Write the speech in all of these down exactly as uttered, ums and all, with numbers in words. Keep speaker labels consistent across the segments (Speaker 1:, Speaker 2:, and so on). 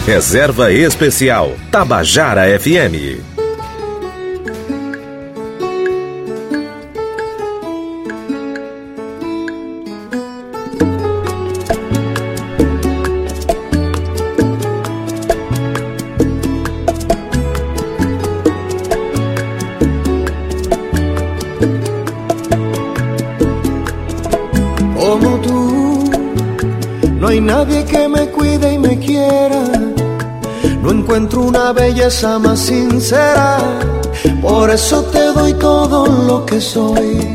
Speaker 1: Reserva Especial Tabajara F M.
Speaker 2: Como tú, no hay nadie que me cuide y me quiera. No encuentro una belleza más sincera. Por eso te doy todo lo que soy.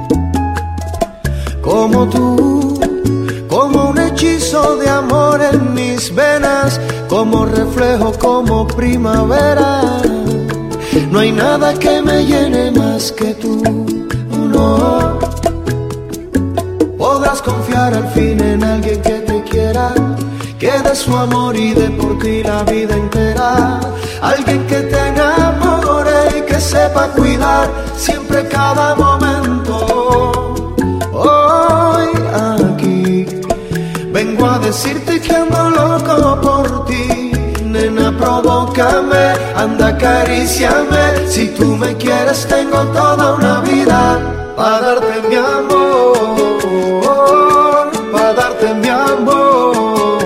Speaker 2: Como tú, como un hechizo de amor en mis venas, como reflejo, como primavera. No hay nada que me llene más que tú, no. Podrás confiar al fin en alguien que te quiera, que dé su amor y dé por ti la vida entera. Alguien que te enamore y que sepa cuidar siempre cada momento. Hoy aquí vengo a decirte que ando loco por ti. Nena, provócame, anda, acaríciame. Si tú me quieres tengo toda una vida para darte mi amor, para darte mi amor.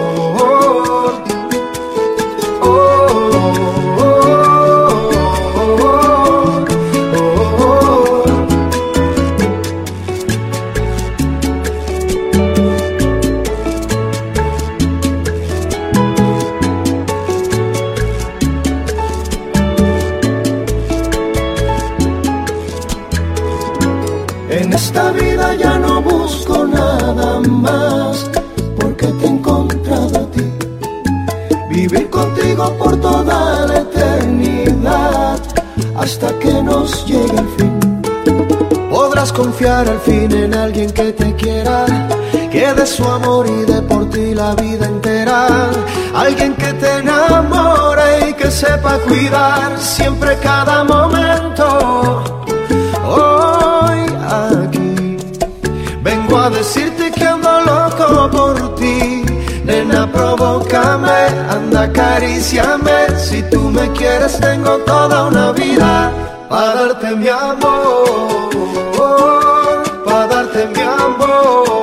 Speaker 2: En esta vida ya no busco nada más, porque te he encontrado a ti. Vivir contigo por toda la eternidad, hasta que nos llegue el fin. Podrás confiar al fin en alguien que te quiera, que dé su amor y dé por ti la vida entera. Alguien que te enamore y que sepa cuidar siempre cada momento. Hoy aquí vengo a decirte que ando loco por ti. Nena, provócame, anda, acaríciame. Si tú me quieres tengo toda una vida para darte mi amor, para darte mi amor.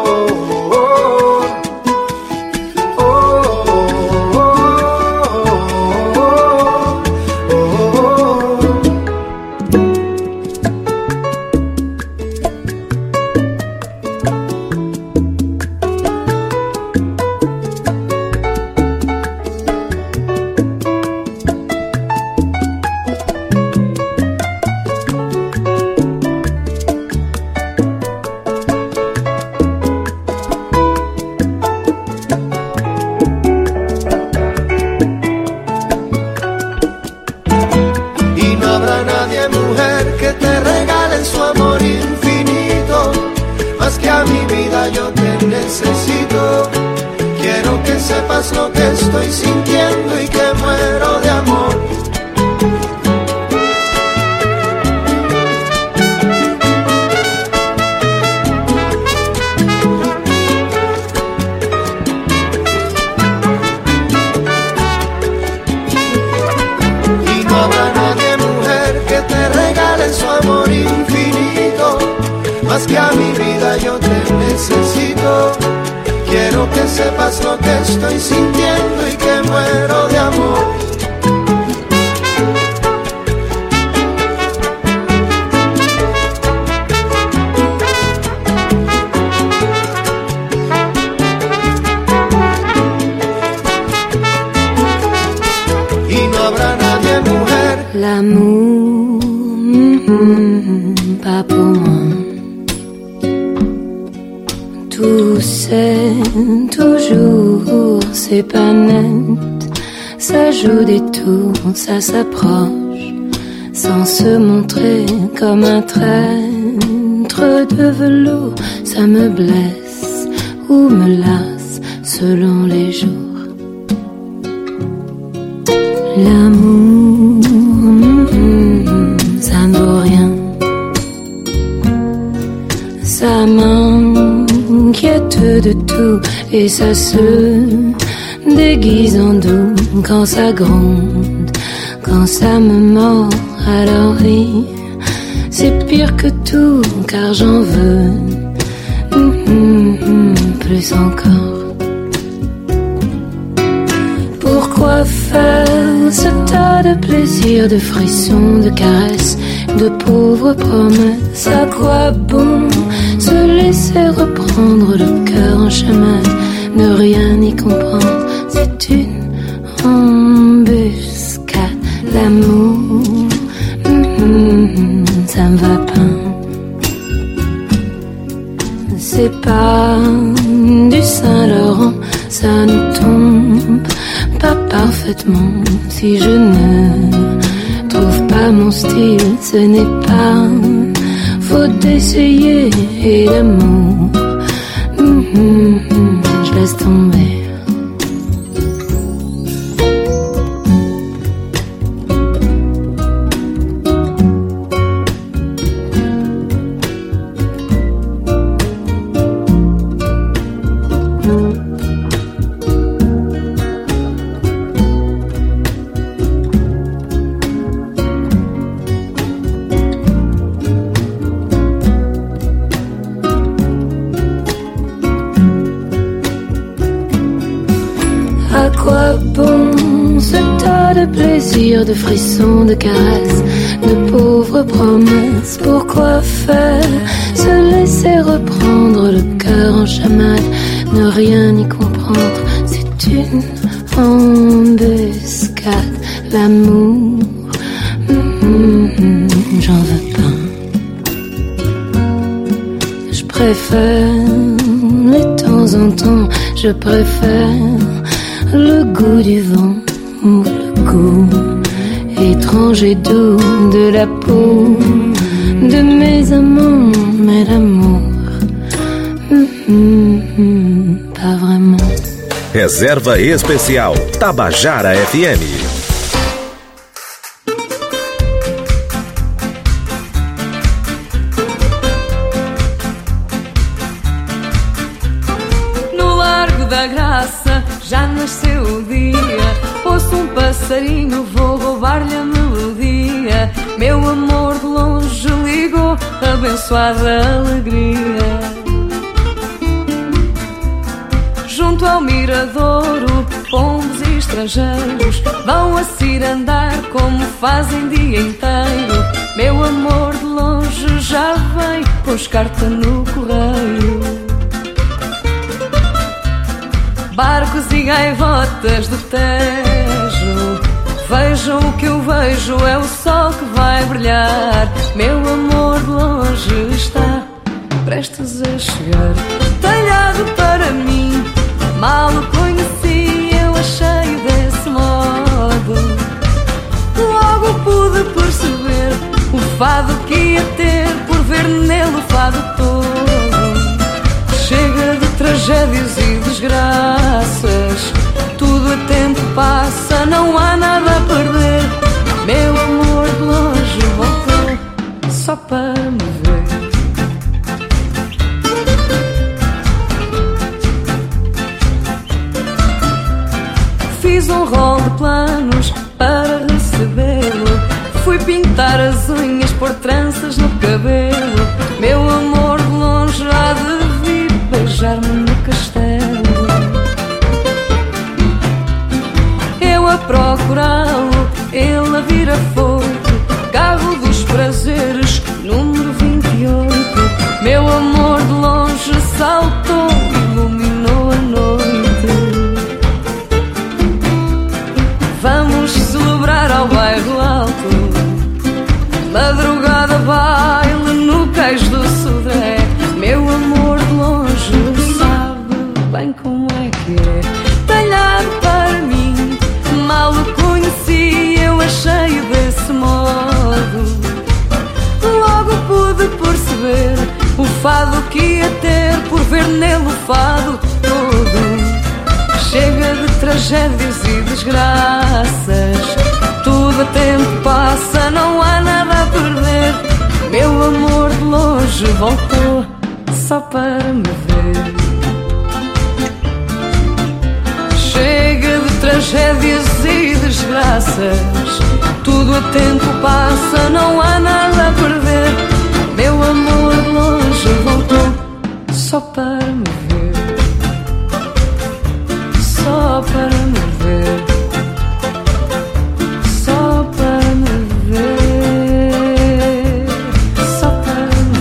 Speaker 2: Necesito, quiero que sepas lo que estoy sintiendo y que muero de amor. Y no habrá nadie, mujer, que te regale su amor infinito. Más que a mi vida yo te necesito. Quiero que sepas lo que estoy sintiendo y que muero de amor. Y no habrá nadie, mujer.
Speaker 3: L'amour, mm-hmm, pas pour moi. Tout c'est toujours, c'est pas net. Ça joue des tours, ça s'approche, sans se montrer comme un traître de velours. Ça me blesse ou me lasse selon les jours. L'amour, mm-hmm, ça ne vaut rien. Ça m'inquiète de tout et ça se déguise en doux quand ça gronde, quand ça me mord. Alors oui, c'est pire que tout car j'en veux mmh, plus encore. Pourquoi faire ce tas de plaisirs, de frissons, de caresses, de pauvres promesses? À quoi bon se laisser reprendre le cœur en chemin, ne rien y comprendre? C'est une embuscade, l'amour, mmh, ça me va pas. C'est pas du Saint-Laurent, ça ne tombe pas parfaitement. Si je ne trouve pas mon style, ce n'est pas faute d'essayer. Et l'amour, mmh, mmh, mmh, je laisse tomber. De frissons, de caresses, de pauvres promesses. Pourquoi faire se laisser reprendre le cœur en chamade, ne rien y comprendre? C'est une embuscade, l'amour, mmh, j'en veux pas. Je préfère de temps en temps, je préfère le goût du vent ou le goût étrange et doux de la peau de mes amants, mais l'amour, hum, hum, hum, pas vraiment.
Speaker 1: Reserva Especial Tabajara F M.
Speaker 4: No Largo da Graça já nasceu o dia. Ouço um passarinho, vou roubar-lhe a melodia. Meu amor de longe ligou, abençoada alegria. Junto ao miradouro, pombos e estrangeiros vão a cirandar como fazem dia inteiro. Meu amor de longe já vem, pôs carta no correio. Barcos e gaivotas do Tejo, vejam o que eu vejo, é o sol que vai brilhar. Meu amor de longe está prestes a chegar. Talhado para mim, mal o conheci, eu achei desse modo. Logo pude perceber o fado que ia ter, por ver nele o fado todo. Chega de tragédias e desgraças, tudo a tempo passa, não há nada a perder. Meu amor de longe voltou só para me ver. Fiz um rol de planos para recebê-lo, fui pintar as unhas, pôr tranças no cabelo. Meu amor de longe há de vir beijar-me no castelo. Eu a procurá-lo, ele a vir afoito, carro dos prazeres, número vinte e oito. Meu amor de longe saltou, iluminou a noite. Vamos celebrar ao bairro alto, madrugada baile no cais do Sodré. Meu amor de longe sabe bem como é que é. Talhado para mim, mal o conheci, eu achei desse modo. Logo pude perceber o fado que ia ter, por ver nele o fado todo. Chega de tragédias e desgraças, tudo a tempo passa, não há nada a perder. Meu amor de longe voltou só para me ver. Chega tragédias e desgraças. Tudo a tempo passa, não há nada a perder. Meu amor de longe voltou só para me ver, só para me ver, só para me ver, só para me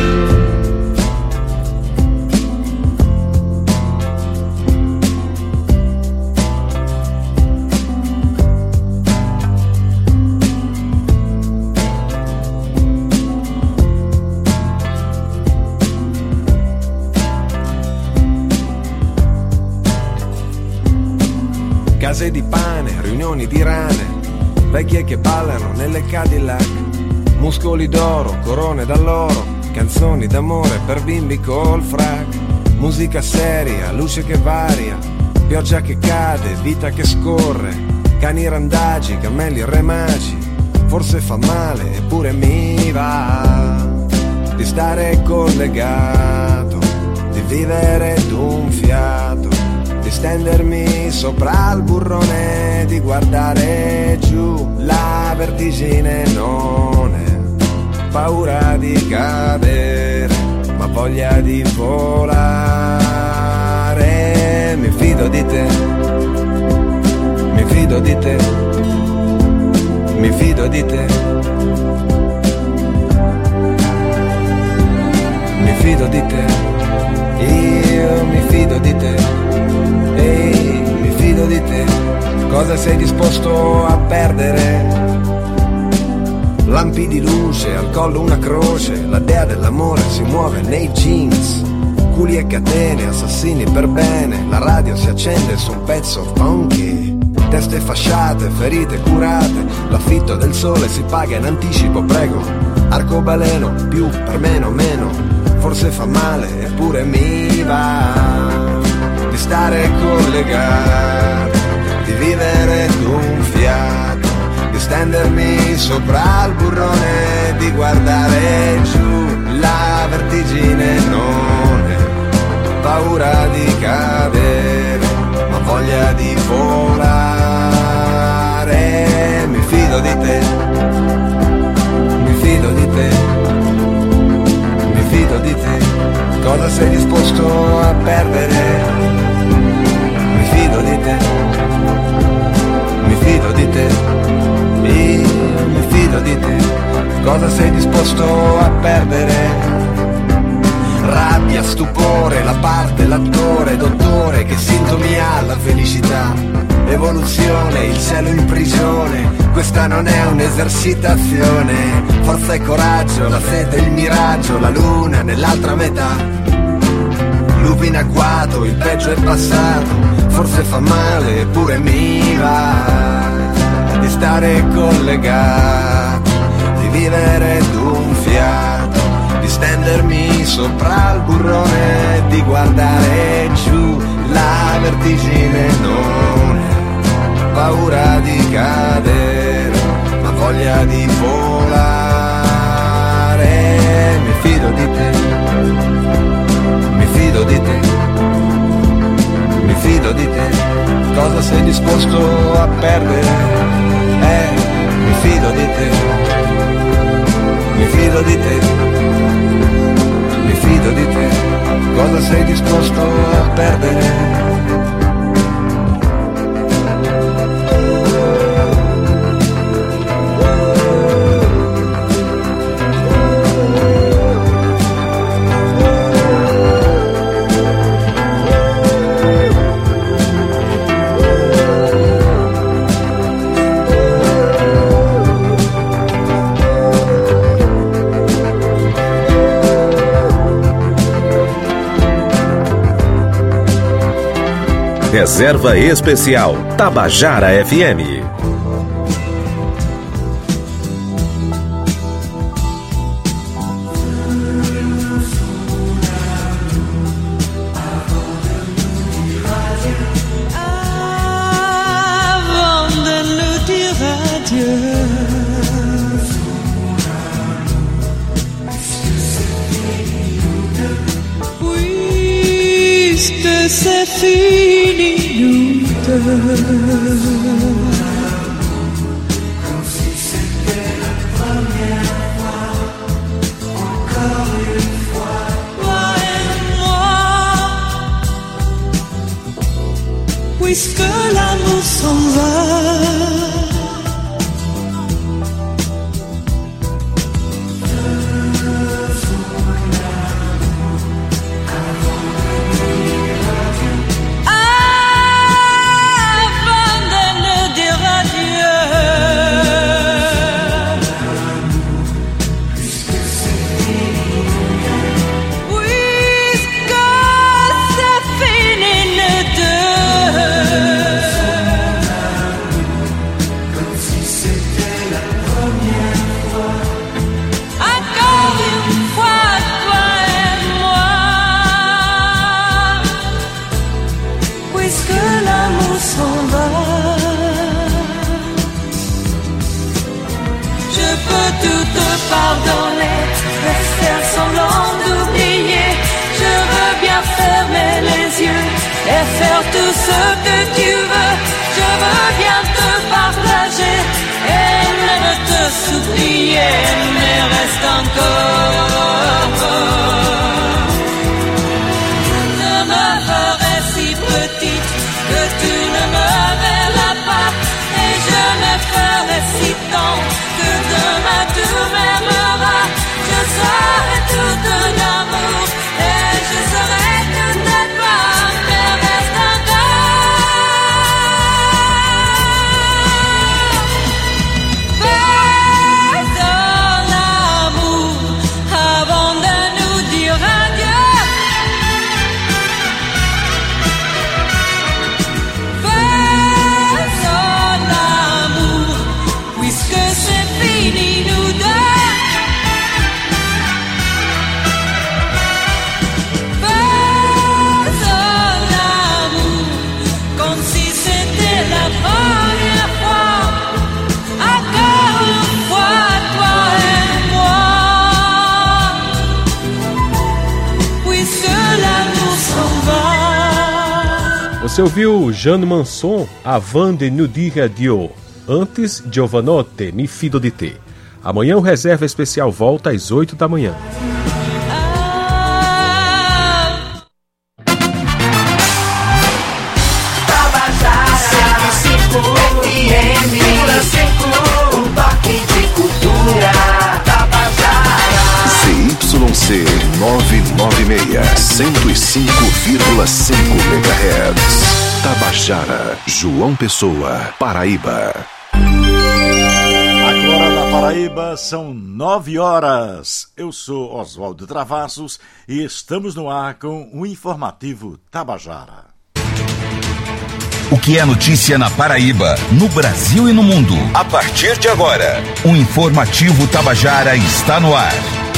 Speaker 5: Case di pane, riunioni di rane, vecchie che ballano nelle Cadillac, muscoli d'oro, corone d'alloro, canzoni d'amore per bimbi col frac, musica seria, luce che varia, pioggia che cade, vita che scorre, cani randagi, cammelli remagi, forse fa male eppure mi va di stare collegato, di vivere d'un fiato, di stendermi sopra il burrone, di guardare giù, la vertigine non è paura di cadere, ma voglia di volare. Mi fido di te, mi fido di te, mi fido di te, mi fido di te, io mi fido di te. Ehi, mi fido di te, cosa sei disposto a perdere? Lampi di luce, al collo una croce, la dea dell'amore si muove nei jeans, culi e catene, assassini per bene, la radio si accende su un pezzo funky, teste fasciate, ferite curate, l'affitto del sole si paga in anticipo, prego, arcobaleno, più per meno meno, forse fa male eppure mi va di stare collegato, di vivere d'un fiato, di stendermi sopra il burrone, di guardare giù, la vertigine non è paura di cadere, ma voglia di volare. Mi fido di te, mi fido di te, mi fido di te, cosa sei disposto a perdere? Mi fido di te, mi fido di te, io mi fido di te, cosa sei disposto a perdere? Rabbia, stupore, la parte, l'attore, dottore, che sintomi ha la felicità? Evoluzione, il cielo in prigione, questa non è un'esercitazione, forza e coraggio, la sete, il miraggio, la luna nell'altra metà, lupi in agguato, il peggio è passato, forse fa male eppure mi va di stare collegato, di vivere d'un fiato, di stendermi sopra il burrone, di guardare giù, la vertigine non è paura di cadere, ma voglia di volare. Mi fido di te, mi fido di te, mi fido di te, cosa sei disposto a perdere? Eh, mi fido di te, mi fido di te, mi fido di te, cosa sei disposto a perdere?
Speaker 1: Reserva Especial Tabajara F M.
Speaker 6: Avant de nous dire adieu, puisque c'est fini, nous Comme si c'était la première fois, encore une fois, toi et moi, puisque l'amour s'en va.
Speaker 4: Pardonner, de faire semblant d'oublier. Je veux bien fermer les yeux et faire tout ce que tu veux. Je veux bien te partager et même te supplier, mais reste encore. Je me ferai si petite que tu ne me verras pas, et je me ferai si tendre que demain tu m'aimeras. Je serai tout ton amour et je serai tout tes pas, mais reste encore. Faisons l'amour avant de nous dire adieu. Faisons l'amour puisque c'est fini nous deux.
Speaker 7: Você ouviu Jeanne Manson, Avant de nous dire adieu. Antes, Giovanotti, Mi fido di te. Amanhã o Reserva Especial volta às oito da manhã.
Speaker 1: Z Y C novecentos e noventa e seis, cento e cinco vírgula cinco megahertz. Tabajara, João Pessoa, Paraíba.
Speaker 8: Agora na Paraíba são nove horas. Eu sou Oswaldo Travassos e estamos no ar com o informativo Tabajara.
Speaker 9: O que é notícia na Paraíba, no Brasil e no mundo. A partir de agora, o informativo Tabajara está no ar.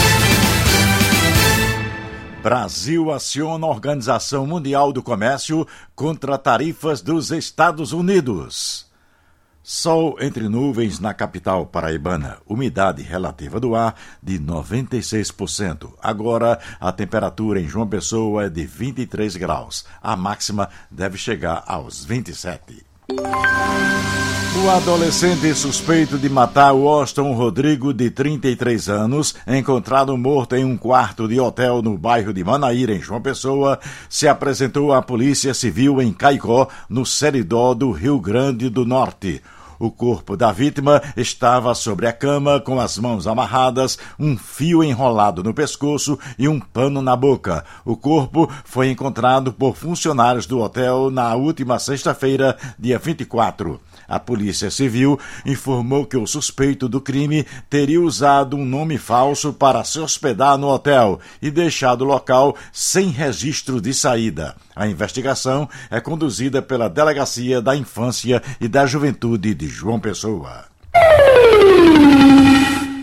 Speaker 8: Brasil aciona a Organização Mundial do Comércio contra tarifas dos Estados Unidos. Sol entre nuvens na capital paraibana. Umidade relativa do ar de noventa e seis por cento. Agora, a temperatura em João Pessoa é de vinte e três graus. A máxima deve chegar aos vinte e sete. O adolescente suspeito de matar Washington Rodrigo, de trinta e três anos, encontrado morto em um quarto de hotel no bairro de Manaíra, em João Pessoa, se apresentou à Polícia Civil em Caicó, no Seridó do Rio Grande do Norte. O corpo da vítima estava sobre a cama, com as mãos amarradas, um fio enrolado no pescoço e um pano na boca. O corpo foi encontrado por funcionários do hotel na última sexta-feira, dia vinte e quatro. A Polícia Civil informou que o suspeito do crime teria usado um nome falso para se hospedar no hotel e deixado o local sem registro de saída. A investigação é conduzida pela Delegacia da Infância e da Juventude de João Pessoa.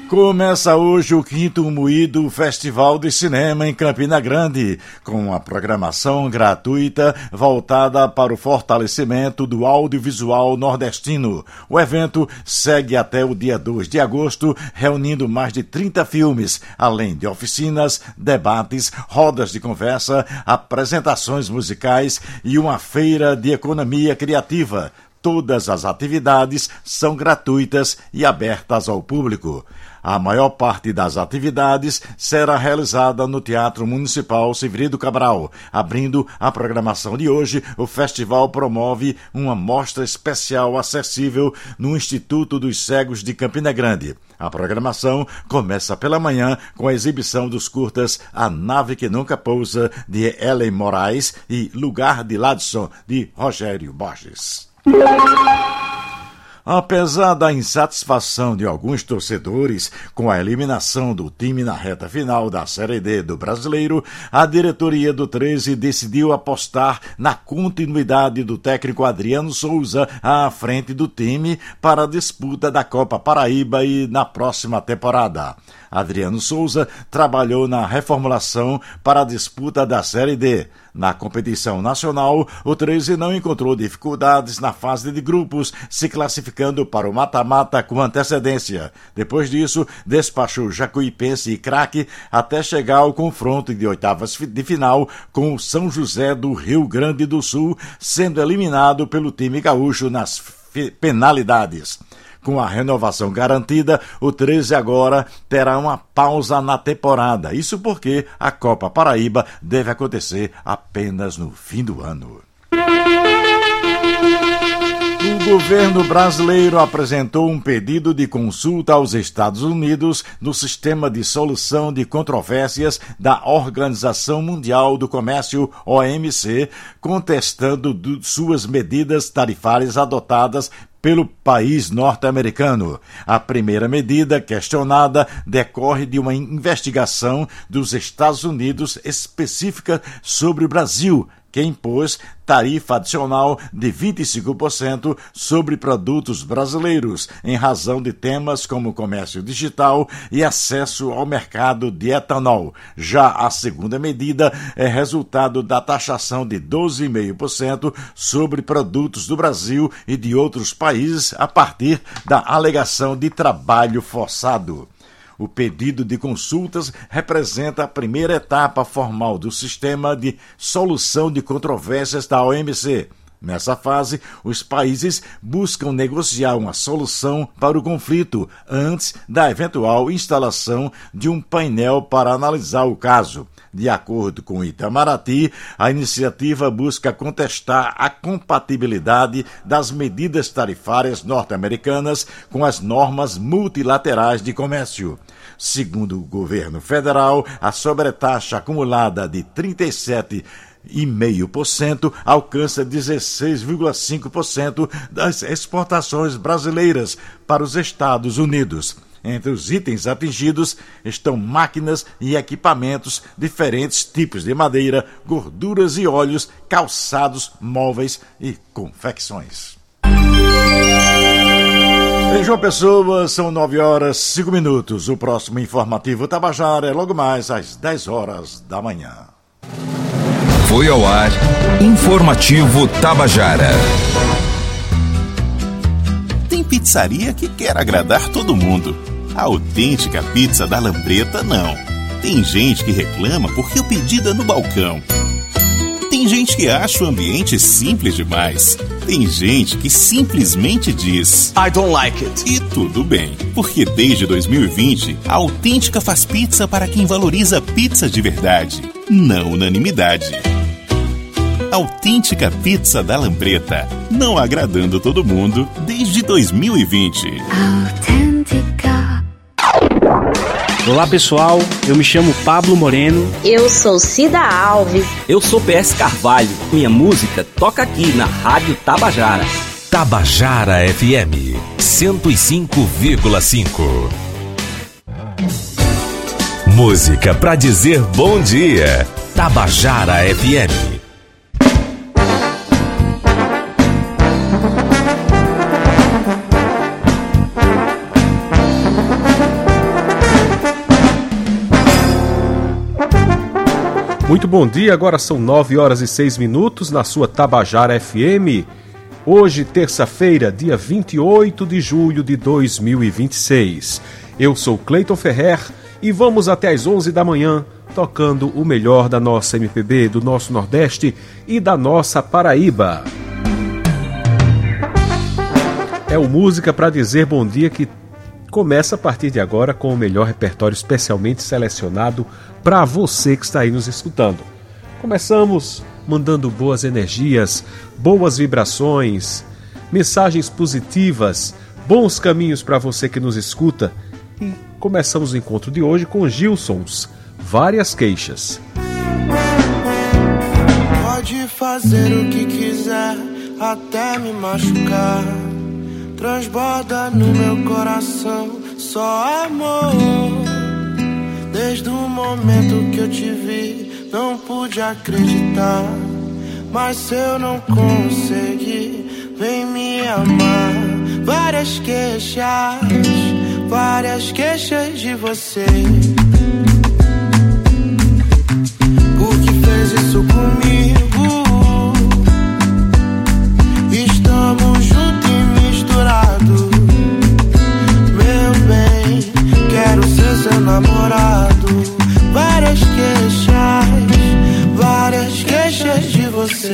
Speaker 8: Começa hoje o quinto Moído Festival de Cinema em Campina Grande, com uma programação gratuita voltada para o fortalecimento do audiovisual nordestino. O evento segue até o dia dois de agosto, reunindo mais de trinta filmes, além de oficinas, debates, rodas de conversa, apresentações musicais e uma feira de economia criativa. Todas as atividades são gratuitas e abertas ao público. A maior parte das atividades será realizada no Teatro Municipal Severino Cabral. Abrindo a programação de hoje, o festival promove uma mostra especial acessível no Instituto dos Cegos de Campina Grande. A programação começa pela manhã com a exibição dos curtas A Nave que Nunca Pousa, de Ellen Moraes, e Lugar de Ladson, de Rogério Borges. Apesar da insatisfação de alguns torcedores com a eliminação do time na reta final da Série D do Brasileiro, a diretoria do treze decidiu apostar na continuidade do técnico Adriano Souza à frente do time para a disputa da Copa Paraíba e na próxima temporada. Adriano Souza trabalhou na reformulação para a disputa da Série D. Na competição nacional, o treze não encontrou dificuldades na fase de grupos, se classificando para o mata-mata com antecedência. Depois disso, despachou Jacuipense e Craque até chegar ao confronto de oitavas de final com o São José do Rio Grande do Sul, sendo eliminado pelo time gaúcho nas penalidades. Com a renovação garantida, o treze agora terá uma pausa na temporada. Isso porque a Copa Paraíba deve acontecer apenas no fim do ano. O governo brasileiro apresentou um pedido de consulta aos Estados Unidos no sistema de solução de controvérsias da Organização Mundial do Comércio, O M C, contestando do, suas medidas tarifárias adotadas pelo país norte-americano. A primeira medida questionada decorre de uma investigação dos Estados Unidos específica sobre o Brasil, que impôs tarifa adicional de vinte e cinco por cento sobre produtos brasileiros, em razão de temas como comércio digital e acesso ao mercado de etanol. Já a segunda medida é resultado da taxação de doze vírgula cinco por cento sobre produtos do Brasil e de outros países a partir da alegação de trabalho forçado. O pedido de consultas representa a primeira etapa formal do sistema de solução de controvérsias da O M C. Nessa fase, os países buscam negociar uma solução para o conflito antes da eventual instalação de um painel para analisar o caso. De acordo com Itamaraty, a iniciativa busca contestar a compatibilidade das medidas tarifárias norte-americanas com as normas multilaterais de comércio. Segundo o governo federal, a sobretaxa acumulada de trinta e sete vírgula cinco por cento alcança dezesseis vírgula cinco por cento das exportações brasileiras para os Estados Unidos. Entre os itens atingidos estão máquinas e equipamentos, diferentes tipos de madeira, gorduras e óleos, calçados, móveis e confecções. Em João Pessoa, são nove horas e cinco minutos. O próximo informativo Tabajara é logo mais às dez horas da manhã.
Speaker 9: Foi ao ar Informativo Tabajara.
Speaker 10: Tem pizzaria que quer agradar todo mundo. A autêntica pizza da Lambreta não. Tem gente que reclama porque o pedido é no balcão. Tem gente que acha o ambiente simples demais. Tem gente que simplesmente diz I don't like it. E tudo bem, porque desde dois mil e vinte, a Autêntica faz pizza para quem valoriza pizza de verdade, não unanimidade. Autêntica Pizza da Lambreta, não agradando todo mundo desde dois mil e vinte.
Speaker 3: Autêntica.
Speaker 11: Olá pessoal, eu me chamo Pablo Moreno.
Speaker 12: Eu sou Cida Alves.
Speaker 13: Eu sou P S Carvalho. Minha música toca aqui na Rádio Tabajara.
Speaker 14: Tabajara F M cento e cinco vírgula cinco. Música pra dizer bom dia. Tabajara F M.
Speaker 7: Muito bom dia, agora são nove horas e seis minutos na sua Tabajara F M. Hoje, terça-feira, dia vinte e oito de julho de dois mil e vinte e seis. Eu sou Cleiton Ferrer e vamos até às onze da manhã tocando o melhor da nossa M P B, do nosso Nordeste e da nossa Paraíba. É o Música para Dizer Bom Dia que começa a partir de agora com o melhor repertório especialmente selecionado para você que está aí nos escutando. Começamos mandando boas energias, boas vibrações, mensagens positivas, bons caminhos para você que nos escuta. E começamos o encontro de hoje com Gilsons, Várias Queixas.
Speaker 15: Pode fazer o que quiser, até me machucar. Transborda no meu coração só amor. Desde o momento que eu te vi, não pude acreditar. Mas se eu não conseguir, vem me amar. Várias queixas, várias queixas de você. Por que fez isso comigo? Estamos juntos e misturados. Meu bem, quero ser seu namorado. Várias queixas, várias queixas de você.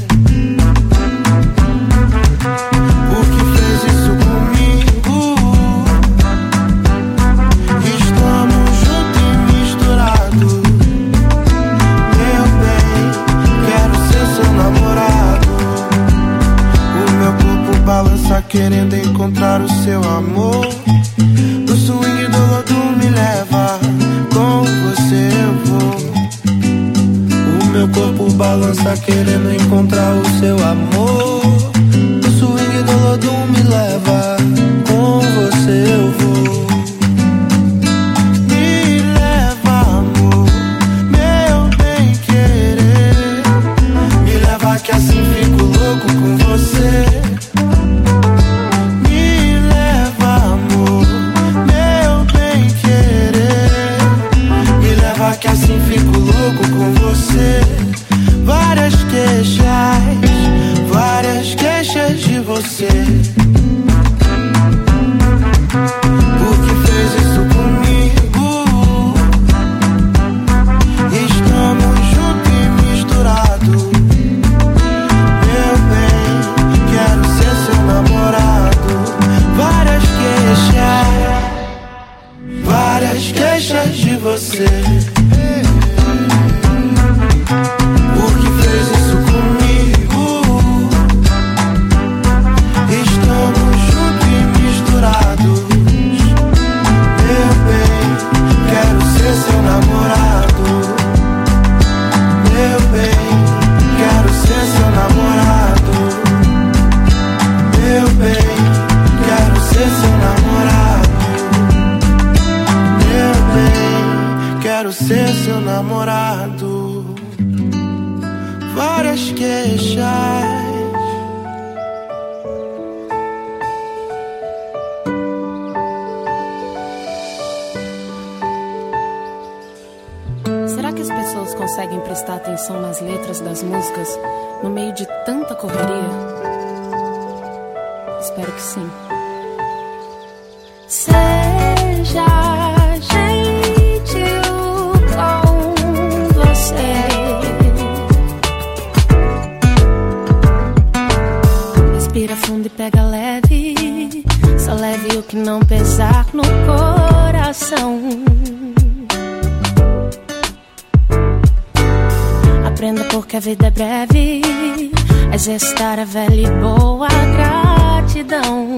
Speaker 15: Por que fez isso comigo? Estamos juntos e misturados. Meu bem, quero ser seu namorado. O meu corpo balança querendo encontrar o seu amor. Do swing do lodo me leva, com você eu vou. O meu corpo balança querendo encontrar o seu amor. Do swing do lodo me leva, com você eu vou. Me leva, amor, meu bem querer. Me leva que assim fico louco com você. Me leva, amor, meu bem querer. Me leva que assim fico louco com você. Várias queixas, várias queixas de você. Por que fez isso comigo? Estamos juntos e misturados. Meu bem, quero ser seu namorado. Várias queixas, várias queixas de você. Por que fez isso comigo? Estamos juntos e misturados. Meu bem, quero ser seu namorado. Meu bem, quero ser seu namorado. Meu bem, quero ser seu namorado. Meu bem, quero ser seu namorado. Várias queixas.
Speaker 16: Será que as pessoas conseguem prestar atenção nas letras das músicas no meio de tanta correria? Espero que sim. Seja gentil com você. Respira fundo e pega leve. Só leve o que não pesar no coração. Aprenda porque a vida é breve. Exercitar a velha e boa gratidão.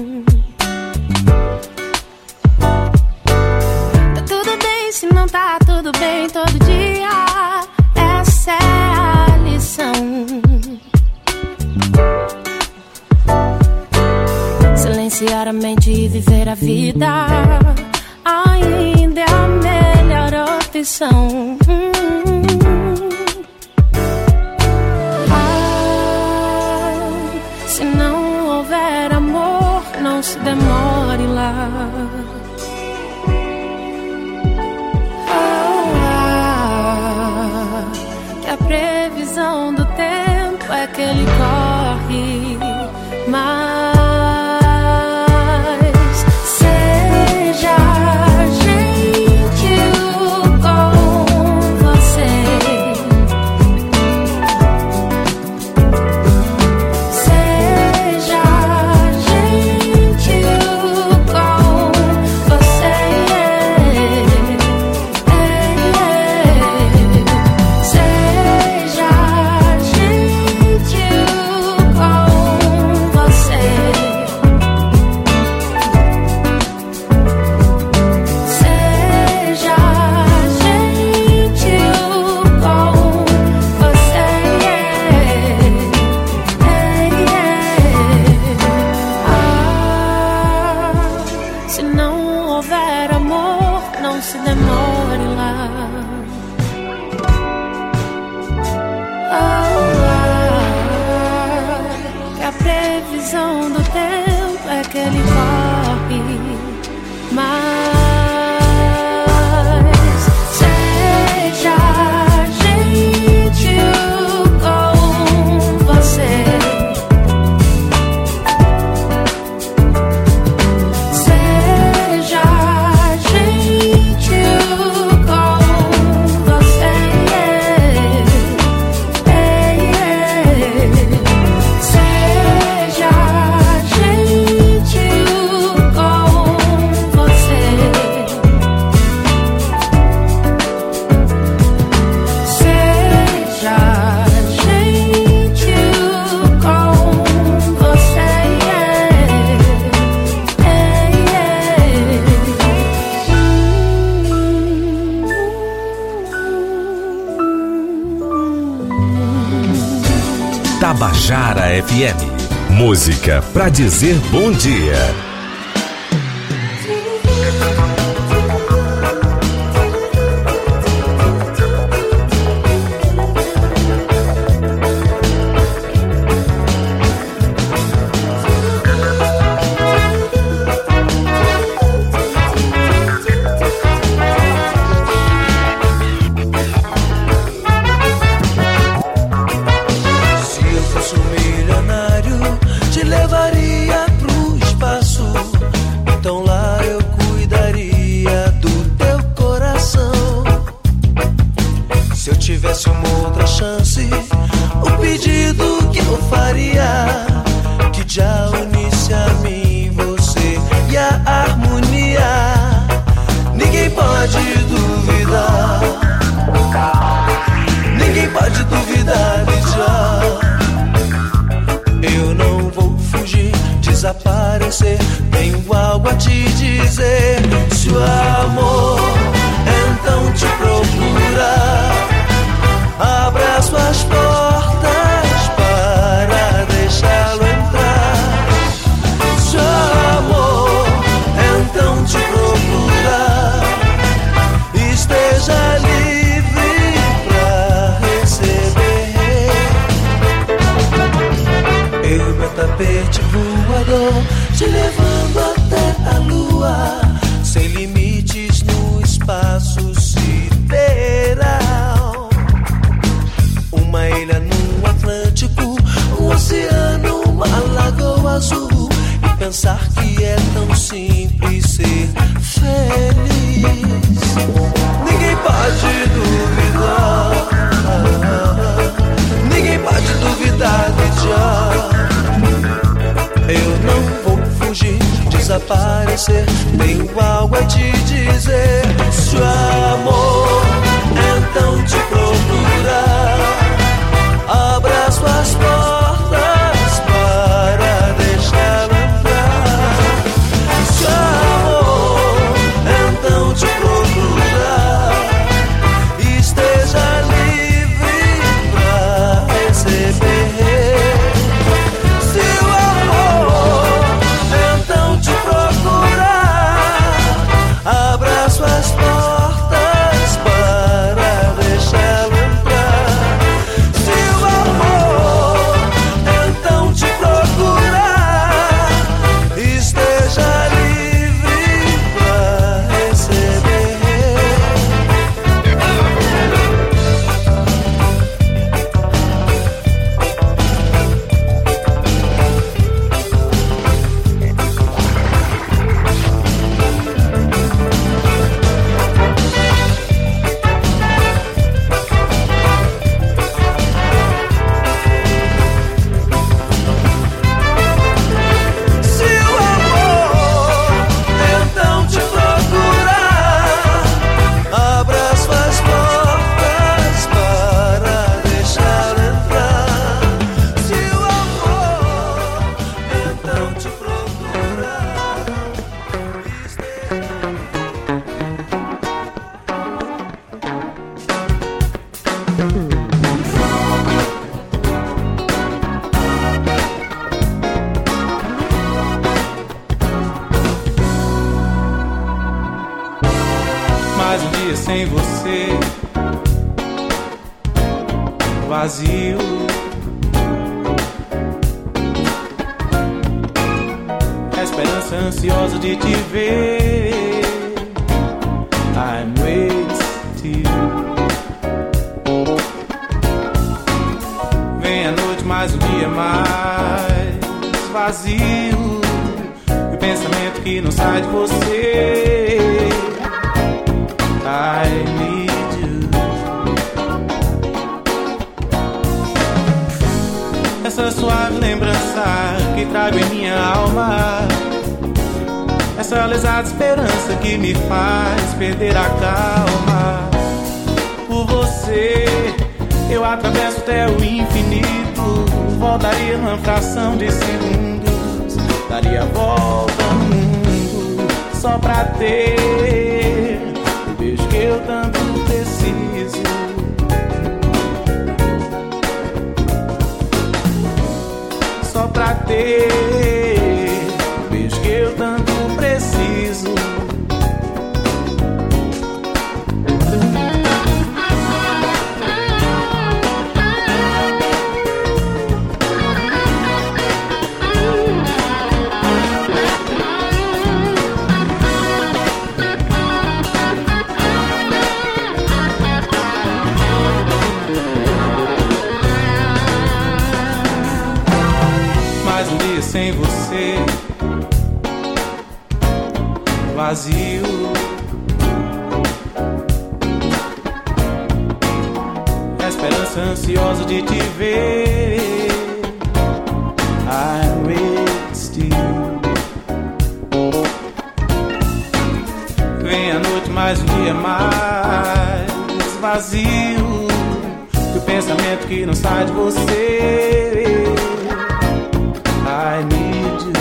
Speaker 16: Tá tudo bem se não tá tudo bem todo dia. Essa é a lição. Silenciar a mente e viver a vida ainda é a melhor opção. Ah, se não houver amor, não se demore lá. Ah, que ele corre, mas seja gentil com você. Seja gentil com você. Seja gentil com você. Seja gentil com você. Ah, se não houver amor, não se demore lá. Ah, que a previsão do tempo é que ele corre, mas seja gentil com você. Seja gentil com você. Seja gentil com você. Seja gentil com você.
Speaker 14: Tabajara F M. Música pra dizer bom dia.
Speaker 6: Se eu fosse um milionário, te levaria pro espaço. Então lá eu cuidaria do teu coração. Se eu tivesse uma outra chance, o pedido que eu faria, que já unisse a mim, você e a harmonia. Ninguém pode duvidar, ninguém pode duvidar de já. Eu não vou fugir, desaparecer. Tenho algo a te dizer. Se o amor então te procura, abra suas portas para deixá-lo entrar. Se o amor então te procura, esteja livre pra receber. Eu e meu tapete voador, te levando até a lua, sem limites no espaço sideral. Uma ilha no Atlântico, um oceano, uma lagoa azul. E pensar que é tão simples ser feliz. Ninguém pode duvidar, ninguém pode duvidar de já. Eu não vou fugir, desaparecer. Tenho algo a te dizer. Se o amor então te procurar, abra suas portas para deixá-lo entrar. Se o amor então te procurar, esteja livre pra receber. Se o amor então te procurar, abra suas portas para
Speaker 17: você, vazio. A esperança ansiosa de te ver. I'm waiting. Vem a noite, mais um dia mais vazio. E o pensamento que não sai de você. I need you. Essa suave lembrança que trago em minha alma. Essa lesada esperança que me faz perder a calma. Por você eu atravesso até o infinito. Voltaria numa fração de segundos. Daria a volta no mundo só pra ter o beijo que eu tanto preciso. Só pra ter o beijo que eu tanto preciso. Mais um dia sem você, vazio. A esperança ansiosa de te ver. I'm with you. Vem a noite, mais um dia mais vazio. E o pensamento que não sai de você. I need you.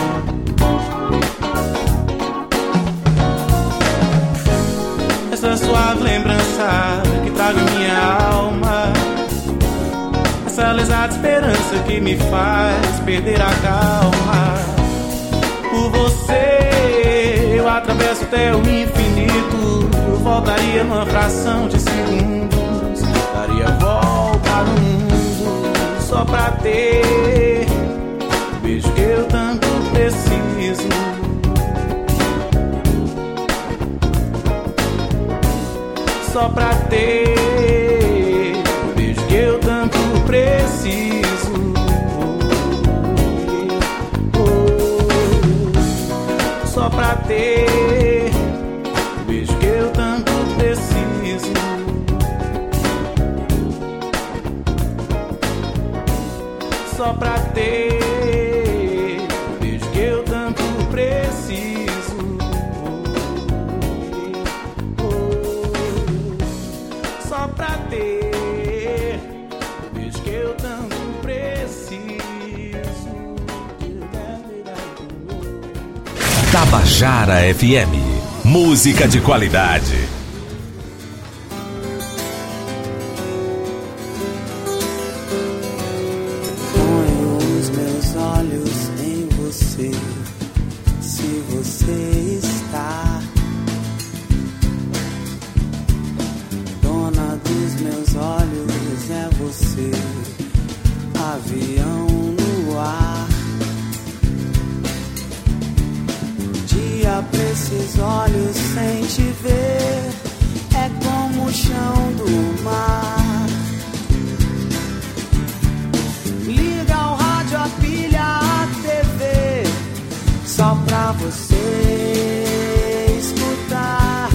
Speaker 17: Essa suave lembrança que trago em minha alma. Essa lesada esperança que me faz perder a calma. Por você eu atravesso até o infinito. Eu voltaria numa fração de segundos. Daria a volta no mundo só pra ter o beijo que eu tanto preciso. Só pra ter o beijo que eu tanto preciso. Só pra ter o beijo que eu tanto preciso. Só pra ter o beijo que eu tanto preciso. Só pra ter o beijo que eu tanto preciso.
Speaker 14: Tabajara F M, música de qualidade.
Speaker 15: Ponho os meus olhos em você. Se você está dona dos meus olhos, é você. Avião no ar. Dia pra esses olhos sem te ver é como o chão do mar. Liga o rádio, a pilha, a T V, só pra você escutar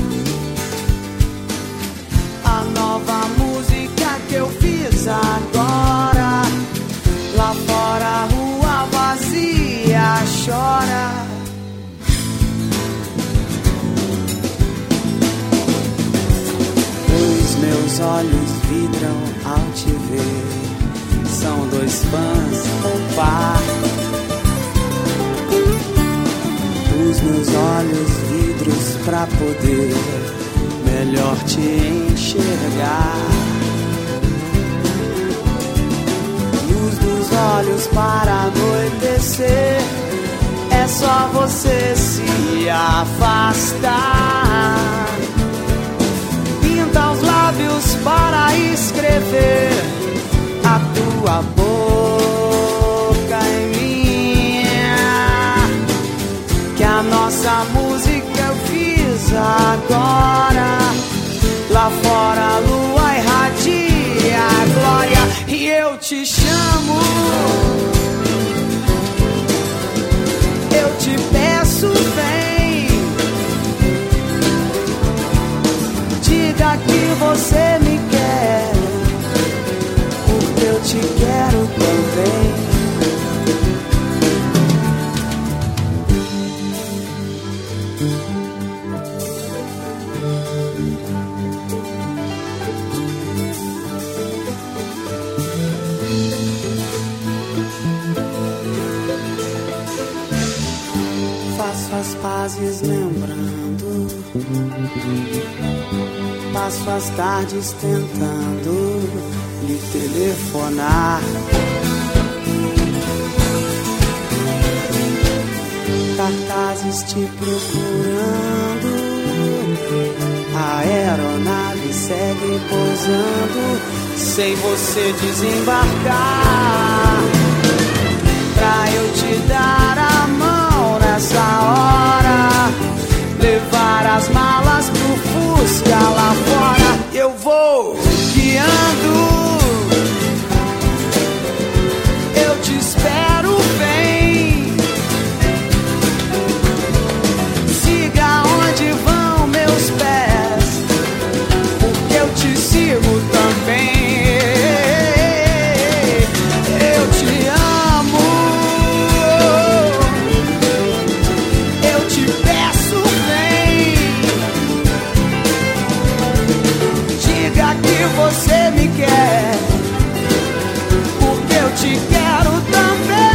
Speaker 15: a nova música que eu fiz agora. Lá fora a rua vazia chora. Os meus olhos vidram ao te ver. São dois fãs, um par. Os meus olhos vidros pra poder melhor te enxergar. Luz dos olhos para anoitecer. É só você se afastar. Pinta os lábios agora. Lá fora a lua irradia a glória e eu te chamo. Eu te peço, vem. Diga que você me quer, porque eu te quero também. Faço as pazes lembrando, passo as tardes tentando lhe telefonar. Cartazes te procurando, a aeronave segue pousando, sem você desembarcar. Pra eu te dar a mão nessa hora, levar as malas pro Fusca lá fora, eu vou guiando. Eu te espero, vem. Siga onde vão meus pés, porque eu te sigo também. Eu te amo. Eu te peço, vem. Diga que você me quer, porque eu te quero também.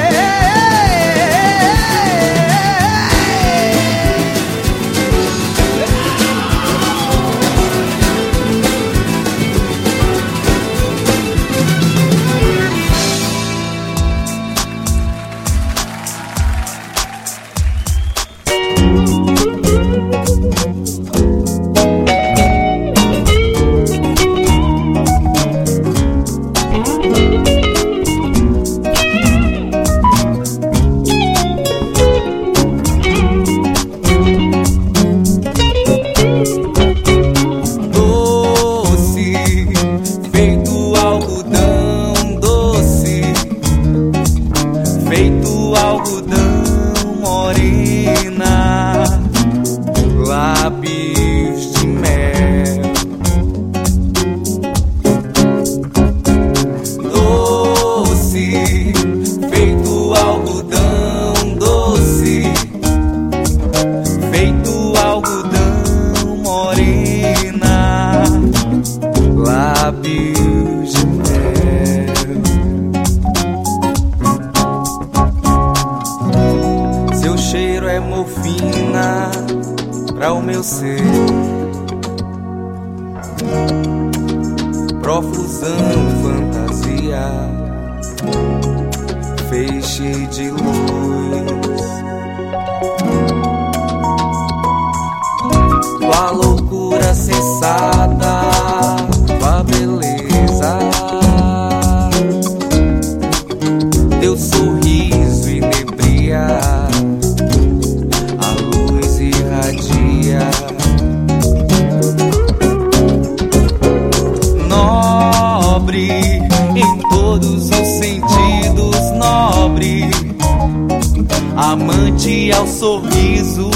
Speaker 18: Amante ao sorriso,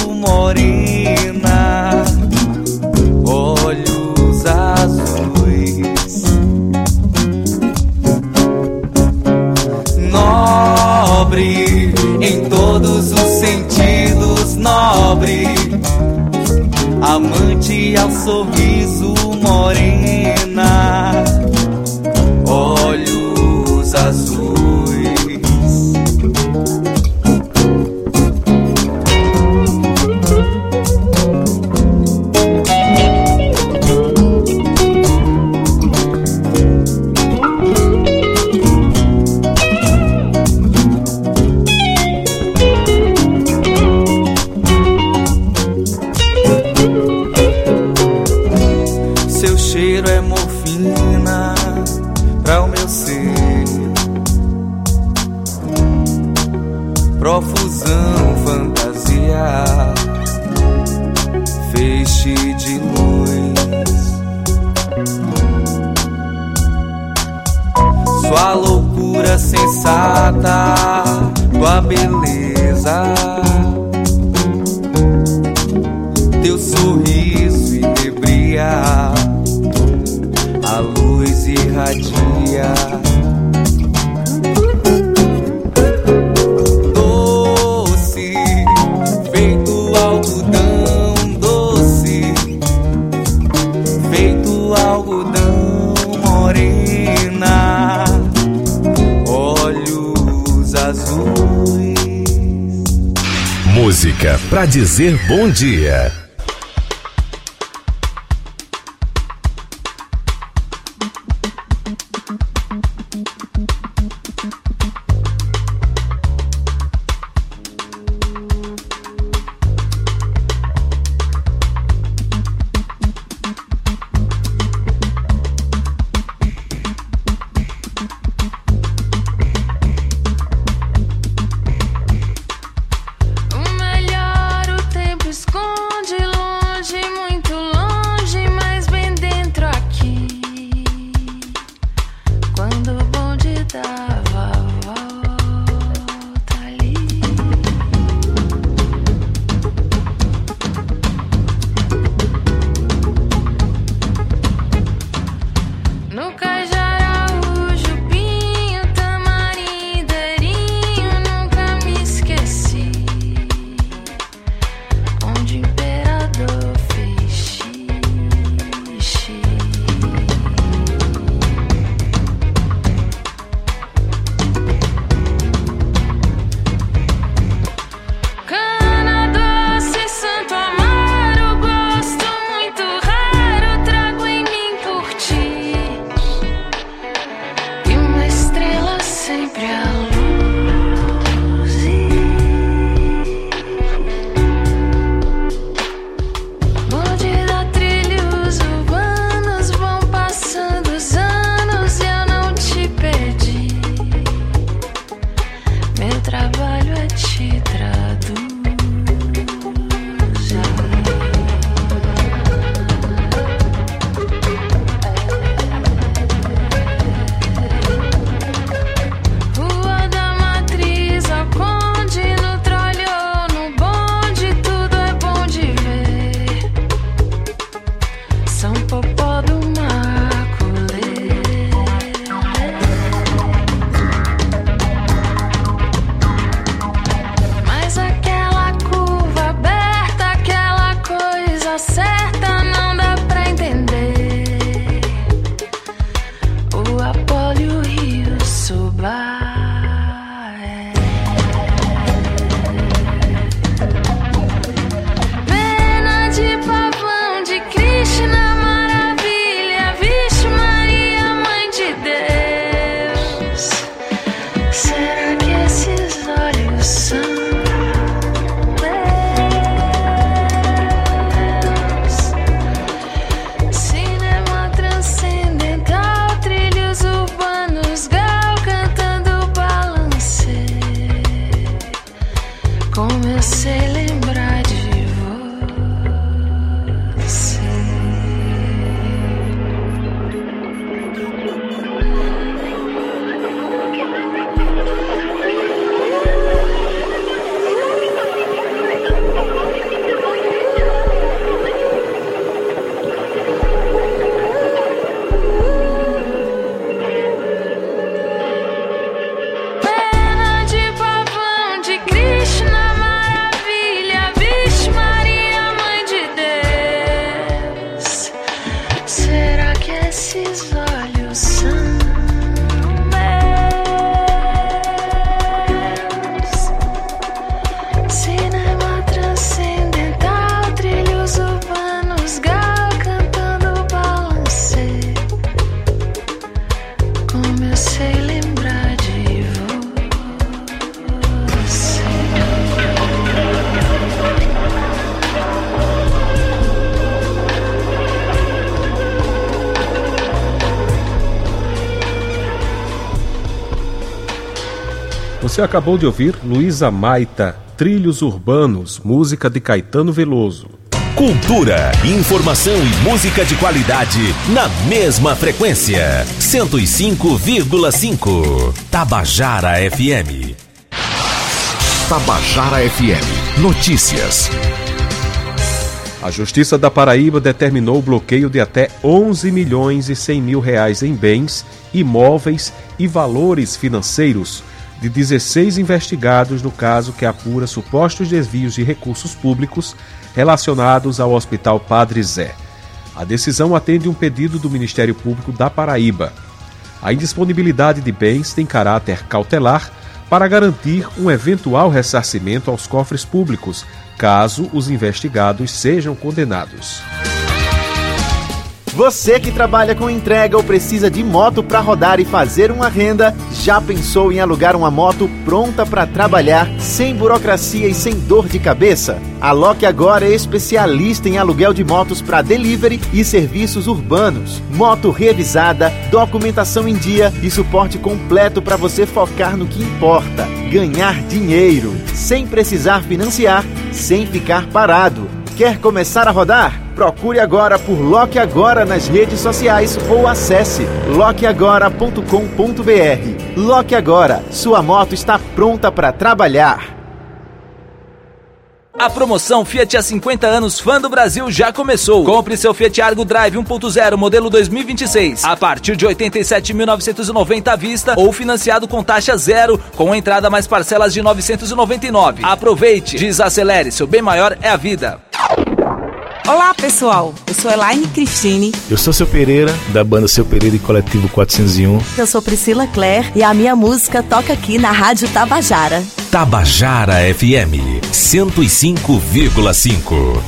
Speaker 18: morena, olhos azuis, nobre em todos os sentidos, nobre, amante ao sorriso, morena, olhos azuis. Profusão, fantasia, feixe feixe de luz. Sua loucura sensata, tua beleza, teu sorriso inebria, a luz irradia. Doce, feito algodão, doce, feito algodão, morena, olhos azuis.
Speaker 14: Música pra dizer bom dia.
Speaker 7: Você acabou de ouvir Luísa Maita, Trilhos Urbanos, música de Caetano Veloso.
Speaker 14: Cultura, informação e música de qualidade na mesma frequência. cento e cinco vírgula cinco. Tabajara F M.
Speaker 1: Tabajara F M. Notícias.
Speaker 7: A Justiça da Paraíba determinou o bloqueio de até onze milhões e cem mil reais em bens, imóveis e valores financeiros de dezesseis investigados no caso que apura supostos desvios de recursos públicos relacionados ao Hospital Padre Zé. A decisão atende um pedido do Ministério Público da Paraíba. A indisponibilidade de bens tem caráter cautelar para garantir um eventual ressarcimento aos cofres públicos, caso os investigados sejam condenados.
Speaker 19: Você que trabalha com entrega ou precisa de moto para rodar e fazer uma renda, já pensou em alugar uma moto pronta para trabalhar, sem burocracia e sem dor de cabeça? A Loque Agora é especialista em aluguel de motos para delivery e serviços urbanos. Moto revisada, documentação em dia e suporte completo para você focar no que importa: ganhar dinheiro, sem precisar financiar, sem ficar parado. Quer começar a rodar? Procure agora por Loque Agora nas redes sociais ou acesse loque agora ponto com ponto b r. Loque Agora, sua moto está pronta para trabalhar.
Speaker 20: A promoção Fiat há cinquenta anos Fã do Brasil já começou. Compre seu Fiat Argo Drive um ponto zero modelo dois mil e vinte e seis a partir de oitenta e sete mil novecentos e noventa à vista ou financiado com taxa zero, com entrada mais parcelas de novecentos e noventa e nove. Aproveite, desacelere, seu bem maior é a vida.
Speaker 21: Olá pessoal, eu sou Elaine Cristine.
Speaker 22: Eu sou Seu Pereira, da banda Seu Pereira e Coletivo quatrocentos e um.
Speaker 23: Eu sou Priscila Clare e a minha música toca aqui na Rádio Tabajara.
Speaker 14: Tabajara F M cento e cinco vírgula cinco.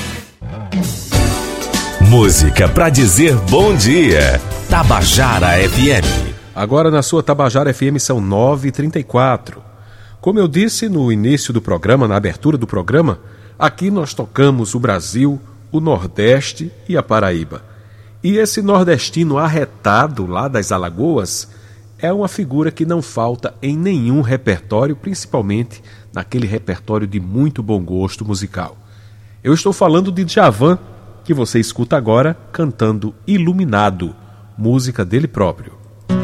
Speaker 14: Música pra dizer bom dia. Tabajara F M.
Speaker 7: Agora na sua Tabajara F M são nove e trinta e quatro. Como eu disse no início do programa, na abertura do programa, aqui nós tocamos o Brasil, o Nordeste e a Paraíba. E esse nordestino arretado lá das Alagoas é uma figura que não falta em nenhum repertório, principalmente naquele repertório de muito bom gosto musical. Eu estou falando de Djavan, que você escuta agora cantando Iluminado, música dele próprio.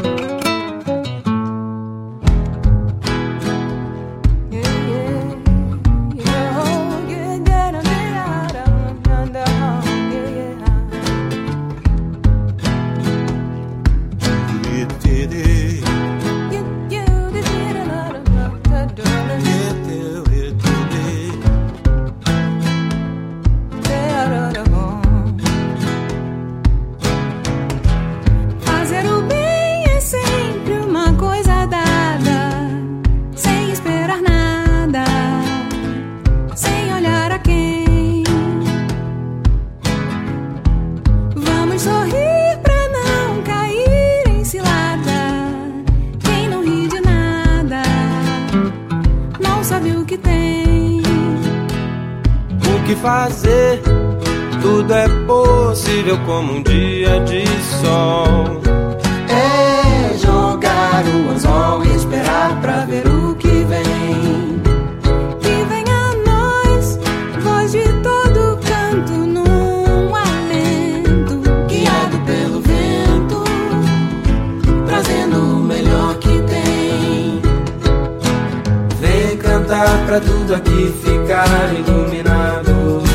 Speaker 18: Fazer, tudo é possível como um dia de sol.
Speaker 2: É jogar o anzol e esperar pra ver o que vem.
Speaker 16: Que vem a nós, voz de todo canto num alento,
Speaker 2: guiado pelo vento, trazendo o melhor que tem.
Speaker 18: Vem cantar pra tudo aqui ficar iluminado.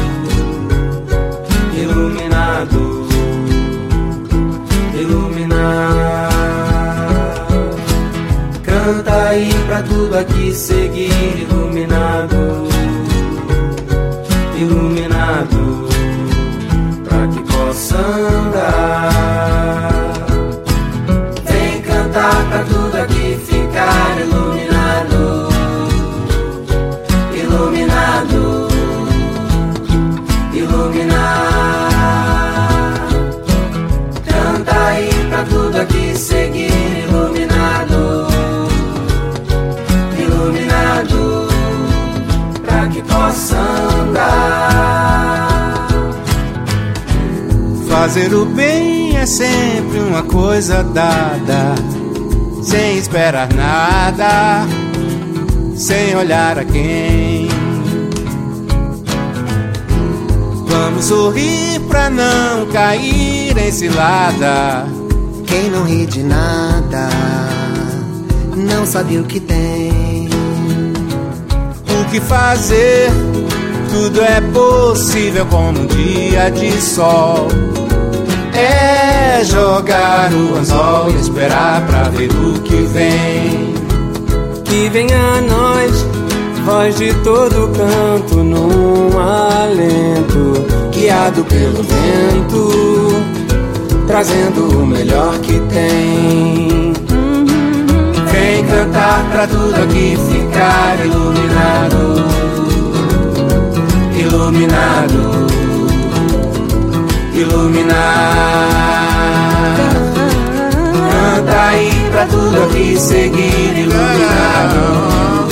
Speaker 18: Iluminado, iluminado. Canta aí pra tudo aqui seguir iluminado, iluminado, pra que possa andar. Vem cantar pra tudo aqui ficar iluminado, iluminado, iluminado. Canta aí pra tudo aqui seguir iluminado, iluminado, pra que possa andar. Fazer o bem é sempre uma coisa dada, sem esperar nada, sem olhar a quem. Vamos sorrir pra não cair em cilada.
Speaker 2: Quem não ri de nada não sabe o que tem.
Speaker 18: O que fazer? Tudo é possível como um dia de sol. É jogar o anzol e esperar pra ver o que vem.
Speaker 4: Que venha a nós, voz de todo canto, num alento, guiado pelo vento, trazendo o melhor que tem.
Speaker 18: Vem cantar pra tudo aqui ficar iluminado, iluminado, iluminar. Canta aí pra tudo aqui seguir iluminado,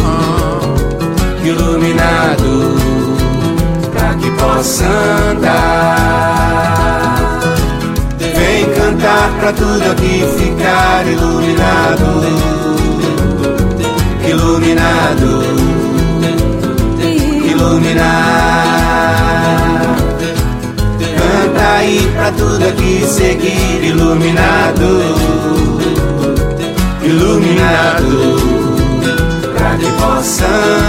Speaker 18: iluminado, pra que possa andar. Vem cantar pra tudo aqui ficar iluminado, iluminado, iluminar. Canta aí pra tudo aqui seguir iluminado, iluminado, pra que possa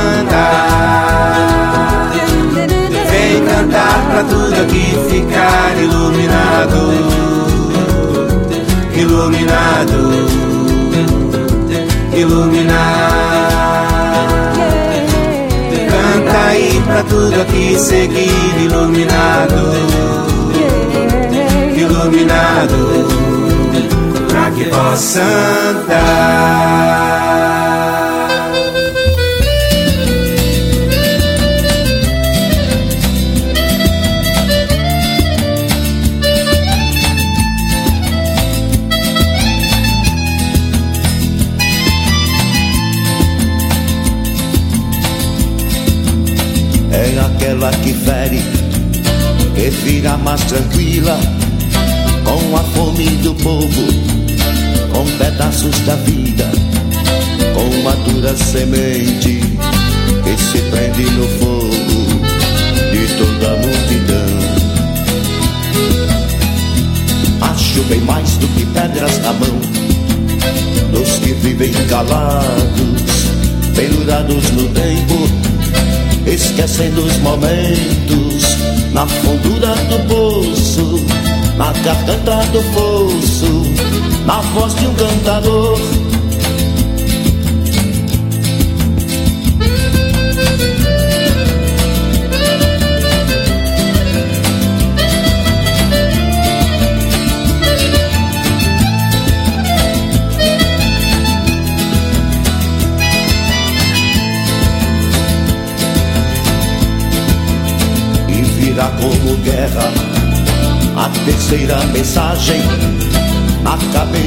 Speaker 18: andar. Vem cantar pra tudo aqui ficar iluminado, iluminado, iluminar. Canta aí pra tudo aqui seguir iluminado, iluminado, pra que possa andar.
Speaker 5: É aquela que fere, que vira mais tranquila, com a fome do povo, com pedaços da vida, com a dura semente que se prende no fogo de toda a multidão. Acho bem mais do que pedras na mão dos que vivem calados, pendurados no tempo, esquecendo os momentos, na fundura do poço, na garganta do fosso, na voz de um cantador. Como guerra, a terceira mensagem na cabeça.